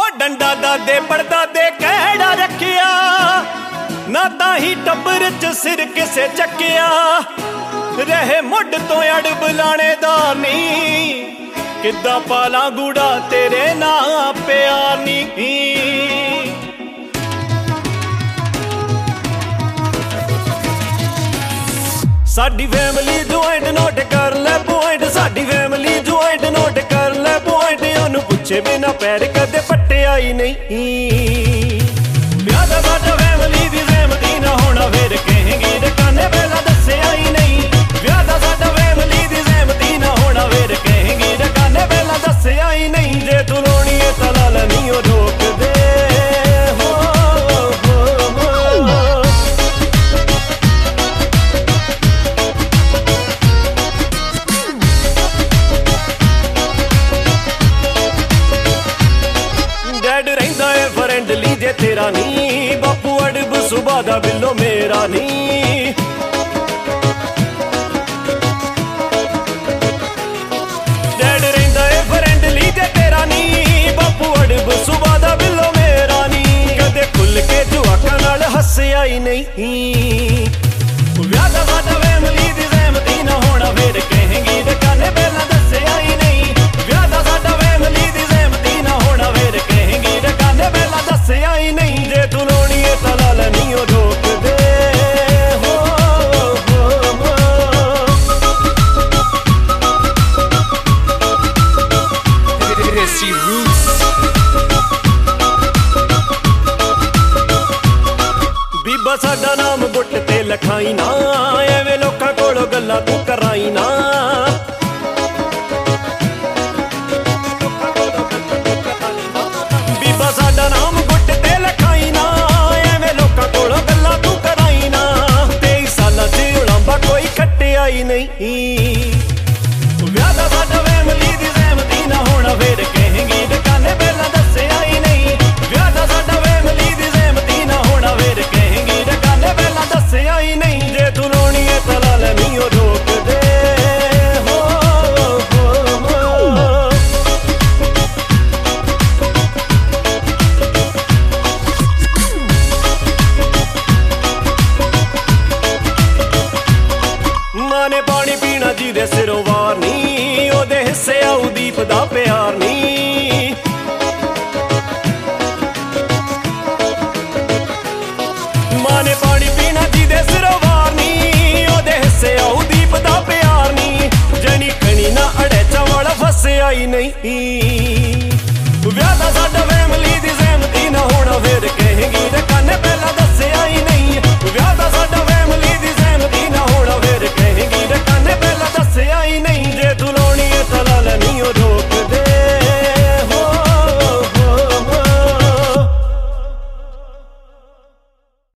ਡੰਡਾ ਦਾਦੇ ਪੜਦਾਦੇ ਕਿਹੜਾ ਰੱਖਿਆ ਨਾ ਤਾਂ ਹੀ ਟੱਬਰ ਚ ਸਿਰ ਕਿਸੇ ਚੱਕਿਆ ਰਹੇ ਮੁੱਢ ਤੋਂ ਅੜ ਬੁਲਾਣੇ ਦਾ ਨਹੀਂ ਕਿੱਦਾਂ ਪਾਲਾਂ ਗੂੜਾ ਤੇਰੇ ਨਾਂ ਪਿਆਰ ਨਹੀਂ ਸਾਡੀ ਫੈਮਿਲੀ ਜੁਆਇੰਟ ਨੋਟ ਕਰ ਲੈ ਪੁਆਇੰਟ ਸਾਡੀ ਫੈਮਿਲੀ ਜੁਆਇੰਟ ਨੋਟ ਕਰ ਲੈ ਪੁਆਇੰਟ ਉਹਨੂੰ ਪੁੱਛੇ ਬਿਨਾ ਪੈਰ ਕਦੇ ਪੱਟਿਆ ਹੀ ਨਹੀਂ ਵਿਆਹ ਦਾ ਸਾਡਾ ਫੈਮਿਲੀ ਦੀ ਸਹਿਮਤੀ ਨਾ ਹੋਣਾ ਫੇਰ ਕਹੇਂਗੀ ਰਕਾਨੇ ਪਹਿਲਾਂ ਦੱਸਿਆ ਹੀ ਨਹੀਂ ਵਿਆਹ ਦਾ ਸਾਡਾ ਫੈਮਿਲੀ ਦੀ ਸਹਿਮਤੀ ਨਾ ਹੋਣਾ ਫੇਰ ਕਹੇਂਗੀ ਰਕਾਨੇ ਪਹਿਲਾਂ ਦੱਸਿਆ ਹੀ ਨਹੀਂ ਜੇ ਤੂੰ ਲੋਣੀ ਏ ਤਾਂ ਲਾ ਲੈ ਨਹੀਂ ਉਹ ਰੋਕ ਦੇ ਰਹਿੰਦਾ ਏ ਫਰੈਂਡਲੀ ਜੇ ਤੇਰਾ ਨੀ ਬਾਪੂ ਅੜਬ ਸੁਭਾ ਦਾ ਬਿੱਲੋ ਮੇਰਾ ਨੀ ਡੈਡ ਰਹਿੰਦਾ ਏ ਫਰੈਂਡਲੀ ਜੇ ਤੇਰਾ ਨੀ ਬਾਪੂ ਅੜਬ ਸੁਭਾ ਦਾ ਬਿੱਲੋ ਮੇਰਾ ਨੀ ਕਦੇ ਖੁੱਲ ਕੇ ਜਵਾਕਾਂ ਨਾਲ ਹੱਸਿਆ ਹੀ ਨਹੀਂ ਵਿਆਹ ਦਾ ਸਾਡਾ ਫੈਮਿਲੀ ਦੀ ਸਹਿਮਤੀ ਨਾ ਹੋਣਾ ਫੇਰ ਕਹੇਂਗੀ ਰਕਾਨੇ ਪਹਿਲਾਂ ਦੱਸਿਆ ਹੀ ਨਹੀਂ ਵਿਆਹ ਦਾ ਸਾਡਾ ਫੈਮਿਲੀ ਦੀ ਸਹਿਮਤੀ ਨਾ ਹੋਣਾ ਫੇਰ ਕਹੇਂਗੀ ਰਕਾਨੇ ਪਹਿਲਾਂ ਦੱਸਿਆ ਹੀ ਨਹੀਂ ਜੇ ਤੂੰ ਲੋਣੀ ਏ ਤਾਂ ਲਾ ਲੈ ਨਹੀਂ ਉਹ ਰੋਕ ਦੇ ਬੀਬਾ ਸਾਡਾ ਨਾਮ ਗੁੱਟ ਤੇ ਲਖਾਈ ਨਾ ਐਵੇਂ ਲੋਕਾਂ ਕੋਲੋਂ ਗੱਲਾਂ ਤੂੰ ਕਰਾਈ ਨਾ ਬੀਬਾ ਸਾਡਾ ਨਾਮ ਗੁੱਟ ਤੇ ਲਖਾਈ ਨਾ ਐਵੇਂ ਲੋਕਾਂ ਕੋਲੋਂ ਗੱਲਾਂ ਤੂੰ ਕਰਾਈ ਨਾ 23 ਸਾਲਾਂ ਚ ਉਲਾਂਬਾ ਕੋਈ ਖੱਟਿਆ ਹੀ ਨਹੀਂ ਵਿਆਹ ਦਾ ਸਾਡਾ ਫੈਮਿਲੀ ਦੀ ਸਹਿਮਤੀ ਨਾ ਹੋਣਾ ਫੇਰ ਕਹੇਂਗੀ ਰਕਾਨੇ ਪਹਿਲਾਂ ਦੱਸਿਆ ਹੀ ਨਹੀਂ ਵਿਆਹ ਦਾ ਸਾਡਾ ਫੈਮਿਲੀ ਦੀ ਸਹਿਮਤੀ ਨਾ ਹੋਣਾ ਫੇਰ ਕਹੇਂਗੀ ਰਕਾਨੇ ਪਹਿਲਾਂ ਦੱਸਿਆ ਹੀ ਨਹੀਂ ਜੇ ਤੂੰ ਲੋਣੀ ਏ ਤਾਂ ਲਾ ਲੈ ਨਹੀਂ ਉਹ ਰੋਕ ਦੇ ਮਾਂ ਨੇ ਪਾਣੀ ਪੀਣਾ ਜਿਹਦੇ ਸਿਰੋਂ ਵਾਰ ਨੀ ਉਹਦੇ ਹਿੱਸੇ ਆਊ ਦੀਪ ਦਾ ਪਿਆਰ ਨੀ ਮਾਂ ਨੇ ਪਾਣੀ ਪੀਣਾ ਜਿਹਦੇ ਸਿਰੋਂ ਵਾਰ ਨੀ ਉਹਦੇ ਹਿੱਸੇ ਆਊ ਦੀਪ ਦਾ ਪਿਆਰ ਨੀ ਜਣੀ ਖਣੀ ਨਾ ਅੜੇ ਚਾਵਲ ਫਸਿਆ ਹੀ ਨਹੀਂ